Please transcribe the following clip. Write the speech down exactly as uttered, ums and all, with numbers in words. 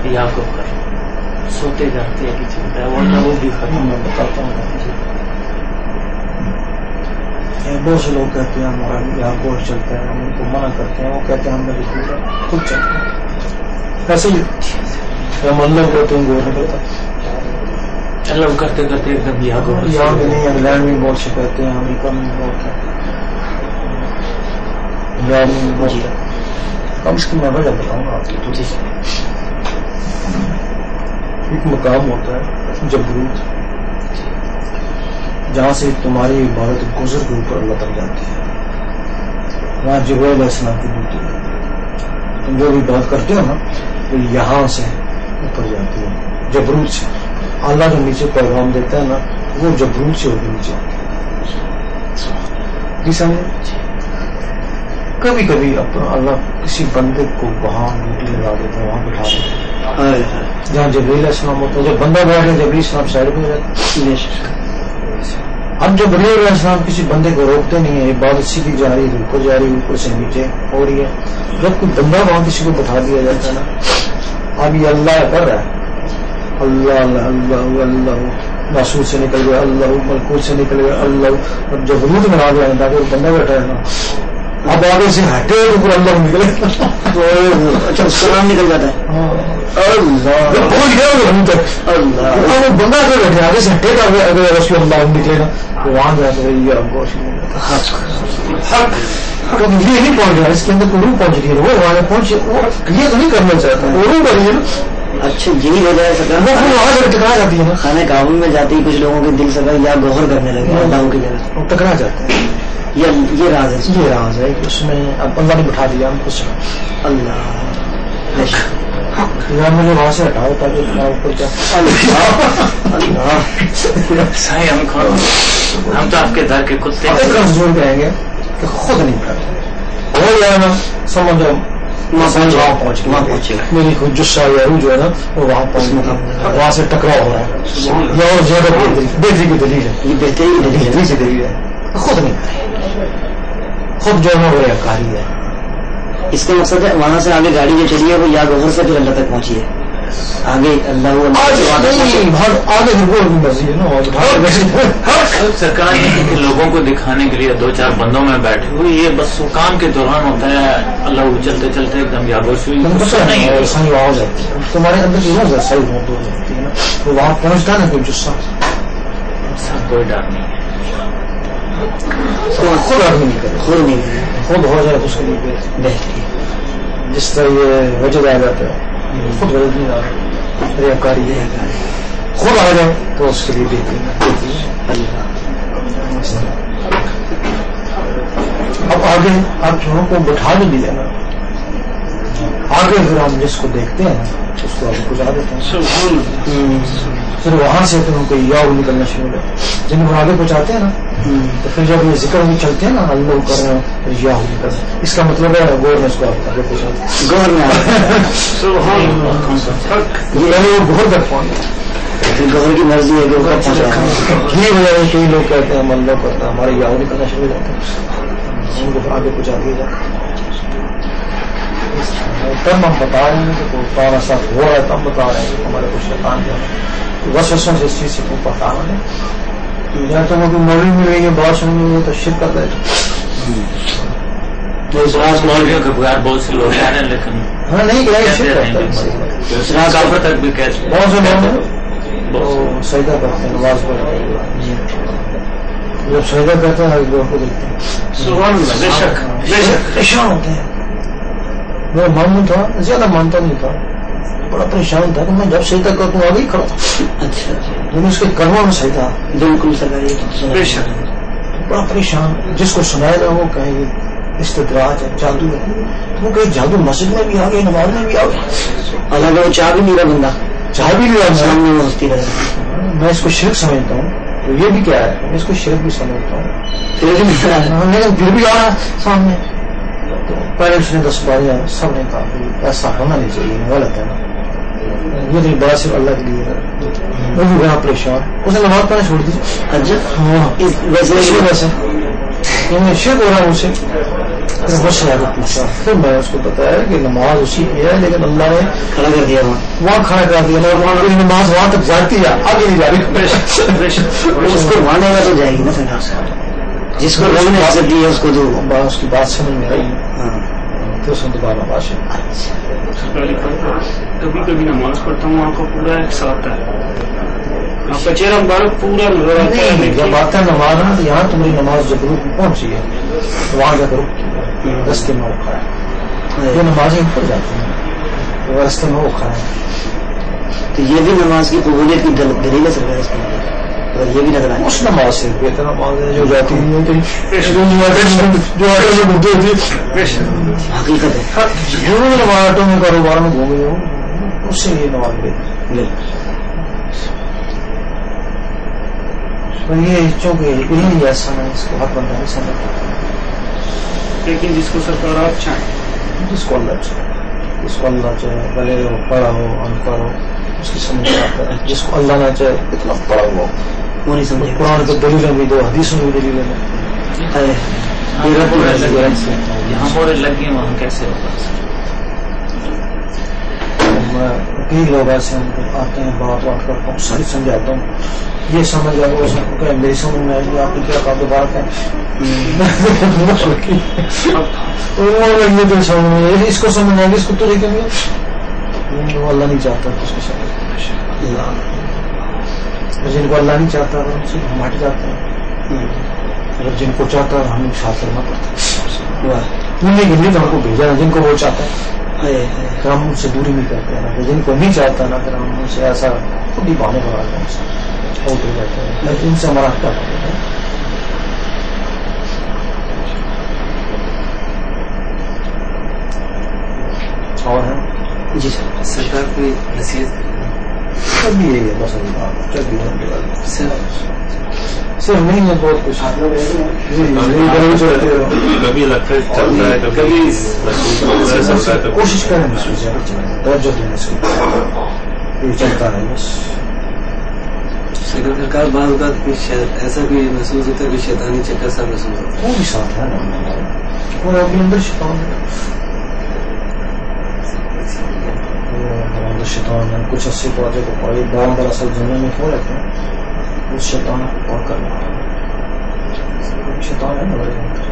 یا کو سوتے جاتے ہیں کہ چلتا ہے ورنہ وہ بھی ختم. میں بتاتا ہوں. بہت سے لوگ کہتے ہیں ہمارا یہاں گوشت چلتا ہے, ہم ان کو منع کرتے ہیں, وہ کہتے ہیں ہم نے خود چلتا ہے. ایسے ہی ہم اللہ کرتے ہیں گوشت نکلتا, اللہ کرتے کرتے ایک دم یہاں گوشت یہاں بھی نہیں. انگلینڈ میں بہت سے کہتے ہیں, امریکہ میں بہت ہے, انگلینڈ میں بہت ہے. کم اس کی میں وجہ بتاؤں گا آپ کو. ایک مقام ہوتا ہے جبروت, جہاں سے تمہاری عبادت گزر کے اوپر اللہ تک جاتی ہے. وہاں جبرائیل علیہ السلام کی ڈیوٹی ہے. تم جو بھی بات کرتے ہو نا وہ یہاں سے اوپر جاتی ہے, جبروت سے. اللہ جو نیچے پیغام دیتا ہے نا وہ جبروت سے ہوकर نیچے آتی ہے. سمجھے؟ کبھی کبھی اپنا اللہ کسی بندے کو وہاں ڈیوٹی لگا دیتا ہے, وہاں بٹھا دیتا ہے جہاں جبریل علیہ السلام ہوتا ہے. جب بندہ بیٹھ گیا جبریل السلام سائڈ پہ ہو جاتا ہے. اب جبریل علیہ السلام کسی بندے کو روکتے نہیں ہیں, عبادت سیدھی جا رہی ہے, اوپر جا رہی ہے, اوپر سے نیچے ہو رہی ہے. جب کوئی بندہ وہاں کسی کو بٹھا دیا جاتا ہے نا, اب یہ اللہ کر رہا ہے, اللہ اللہ اللہ رسول سے نکل گیا, اللہ ملکوت سے نکل گیا, اللہ اب جبروت بنا دیا تاکہ وہ بندہ بیٹھا ہے نا, اب آگے سے ہٹے اوپر اللہ نکلے. اچھا اس کا نام نکل جاتا ہے اللہ اللہ بندہ اگر بیٹھے آگے سے ہٹے گا, اگر رسول اللہ نکلے نا تو وہاں جا کے یہ گوشت یہ نہیں پہنچ رہا, اس کے اندر کوئی روح پہنچ رہی ہے, وہ وہاں پہنچے, وہ یہ تو نہیں کرنا چاہتا, وہ روح کر رہی ہے. اچھا یہی وجہ ہے سکا وہ وہاں سے ٹکرا جاتی ہے نا, خانہ کعبہ میں جاتی ہے, کچھ لوگوں کے دل سکا یا گوہر کرنے لگے اللہ کی جگہ وہ ٹکرا جاتے ہیں. یہ یہ راز ہے, یہ راز ہے کہ اس میں اب اللہ نے بٹھا دیا ہم کچھ اللہ مجھے وہاں سے ہٹاؤ تاکہ اوپر کیا ہم تو آپ کے در کے کتے کمزور کہیں گے کہ خود نہیں کرتے ہو جائے نا, سمجھو وہاں پہنچ گیا, میری خود جسا یا روح جو ہے نا وہ وہاں پہنچ گیا, وہاں سے ٹکراؤ ہو رہا ہے. یہ اور زیادہ بہتری کی دلیل ہے, یہ بہترین بہتری سے دلیل ہے. خود نہیں کرے, خود جو ہے وہ ریاکاری ہے. اس کا مقصد ہے وہاں سے آگے گاڑی جو چلی ہے وہ یا گوہر سے پھر اللہ تک پہنچی ہے, آگے اللہ وہ آگے مرضی ہے نا. سرکار نے لوگوں کو دکھانے کے لیے دو چار بندوں میں بیٹھے ہوئے, یہ بس وہ کام کے دوران ہوتا ہے. اللہ وہ چلتے چلتے ایک دم یاگوش ہوئی نہیں ہے, صحیح ہو جاتی ہے تمہارے اندر کی روز صحیح ہو جاتی ہے نا, تو وہاں پہنچتا ہے نا کوئی جسا, کوئی ڈر نہیں ہے. خود آدمی نہیں کرے, خود نہیں کرے, خود ہو جائے تو اس کے لیے بہترین. جس طرح یہ وجد آ جاتا ہے, خود وجد نہیں آ رہا, ریاکاری ہے, خود آ جائے تو اس کے لیے بہترین. اب آگے آپ چونوں کو بٹھا بھی دیا نا, آگے پھر ہم جس کو دیکھتے ہیں اس کو آگے گزار دیتے ہیں. پھر وہاں سے پھر ان کو یا نکلنا شروع ہو جاتا ہے. جن کو آگے پہنچاتے ہیں نا تو پھر جب یہ ذکر میں چلتے ہیں نا اللہ کر رہے ہیں پھر یا نکل, اس کا مطلب ہے گور میں اس کو آگے پہنچاتے ہیں, گور میں یہ گور تک پہنچ گور کی مرضی ہے کہ یہ وجہ ہے کئی لوگ کہتے ہیں ہم اللہ کرتا ہے, ہمارے یا نکلنا شروع ہو جاتا ہے, ان کو آگے پہنچا دیا جاتا ہے. تب ہم بتا رہے ہیں کہ پارا ساتھ ہو رہا ہے, تب بتا رہے ہیں کہ ہمارے کچھ شیطان جو ہے بس وسوں سے اس چیز سے کوئی پتا نہیں, یا تو وہ مولوی میں رہی ہے بات سننی ہے تو شرک کرتا ہے. مولویوں کے بغیر بہت سے لوگ ہیں لیکن ہاں نہیں کہہ شرک کرتا ہے. کافر تک بھی کہتے ہیں, بہت سے لوگ سجدہ کرتے ہیں, نماز پڑھتے ہیں, جب سجدہ کرتے ہیں ہر لوگ کو دیکھتے ہیں, بے شک پریشان ہوتے ہیں. میں مانوں تھا, زیادہ مانتا نہیں تھا, بڑا پریشان تھا کہ میں جب سجدہ کرتا ہوں آگے ہی کھڑا تھا. اچھا لیکن اس کے کرموں میں صحیح تھا, بالکل سگائی بے شک بڑا پریشان. جس کو سنائے گا وہ کہیں گے استدراج ہے, جادو ہے. وہ کہیں جادو مسجد میں بھی آ گئے, نماز میں بھی آ گئے. اللہ وہ چاہ بھی نہیں رہا بندہ, چاہ بھی نہیں رہا سامنے میں ہستی رہا. میں اس کو شرک سمجھتا ہوں, تو یہ بھی کیا ہے, میں اس کو شرک بھی سمجھتا ہوں, لیکن پھر بھی آ رہا سامنے. تو پیرنٹس نے دس بار سب نے کہا کہ ایسا ہونا نہیں چاہیے, غلط ہے نا, یہ نہیں بڑا صرف اللہ کے لیے ہے. وہ بھی بڑا پریشان, اس نے نماز پڑھنا چھوڑ دی. اچھا ہاں ویسے ویسے شرک ہو رہا ہے اسے, پھر پوچھا، پھر میں اس کو بتایا کہ نماز اسی کی ہے لیکن اللہ نے کھڑا کر دیا وہاں وہاں کھڑا کر دیا، وہاں نماز وہاں تک جاتی ہے، آگے نہیں جا رہی. اس کو مانے گا تو جائے گی نا پھر، جس کو رب نے عزت دی ہے اس کو دو. اس کی بات سمجھ میں آئی تو اس نے دوبارہ بات. کبھی کبھی نماز پڑھتا ہوں آپ کا پورا ایک ساتھ ہے، آپ کا چہرہ مبارک پورا نظر آتا ہے. جب آتا ہے نماز یہاں تمہاری نماز جب روح پہنچی ہے تو وہاں جا کر رک رستے میں وہ کھڑا ہے، یہ نمازیں اوپر جاتی ہیں رستے میں وہ کھڑا ہے. تو یہ بھی نماز کی قبولیت کی دلیل ہے سر اس کے اگر یہ بھی نظر آئے اس نماز سے بہتر نماز ہے جو جاتی ہے جو حقیقت ہے. جو نمازوں میں کاروبار میں گھومے ہو اس سے یہ نماز بہتر. یہ چونکہ علم ایسا ہے اس کو حق بندہ نہیں سمجھتا، لیکن جس کو سرکار آپ چاہیں، جس کو اللہ چاہے جس کو اللہ چاہے بھلے وہ پڑھا ہو ان پڑھ ہو اس کی سمجھ آتا ہے. جس کو اللہ نہ چاہے اتنا پڑھا ہوا وہ نہیں سمجھے. قرآن کے دلیلیں بھی دو، حدیثوں کی دلیلیں بھی. یہاں موڑے لگ گئے وہاں کیسے ہوگا؟ کئی لوگ ایسے آتے ہیں بات بات کرتا ہوں ساری سمجھاتا ہوں یہ سمجھ آئے وہ کہ میری سمجھ میں آئی آپ نے کیا کہا بات ہے یہ تو سمجھ میں اس کو سمجھ آئے گی اس کو تو لیکن وہ اللہ نہیں چاہتا اس کو سمجھ. جن کو اللہ نہیں چاہتا ان سے ہم ہٹ جاتے ہیں، اگر جن کو چاہتا ہے ہمیں ساتھ کرنا پڑتا ہے. انہیں کے لیے تو ہم کو بھیجا ہے جن کو وہ چاہتا ہے کہ ہم ان سے دوری نہیں کرتے ہیں، جن کو نہیں چاہتا نا پھر ہم ان سے ایسا خود ہی بہانے بناتے ہیں آؤٹ ہو جاتے ہیں، لیکن ان سے ہمارا کیا کرتے ہیں. اور ہے جی سر سرکار کوئی نصیحت سب بھی یہی ہے بس ابھی بات جب بھی صرف نہیں ہے بہت کچھ کبھی لگتا ہے چل رہا ہے کبھی کوشش کریں اس میں توجہ دینے سے یہ چلتا ہے بس. سرکار بعض اوقات ایسا بھی محسوس ہوتا ہے کہ شیطانی چکر سا محسوس ہوتا ہے. وہ بھی ساتھ ہے نا وہ اپنے اندر شیطان ہے، اندر شیطان ہے. کچھ اسی باتیں کو پڑھی بار بار اصل جنگل میں کھو رہتے ہیں اس شیطان کو پڑھ کر شیطان ہے نا.